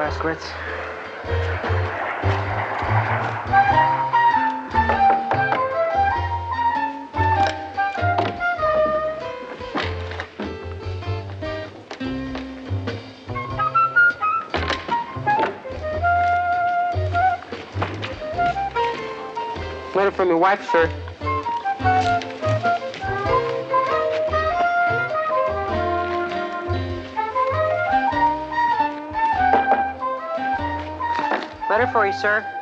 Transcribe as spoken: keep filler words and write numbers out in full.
last grits. Letter from your wife, sir. Letter for you, sir.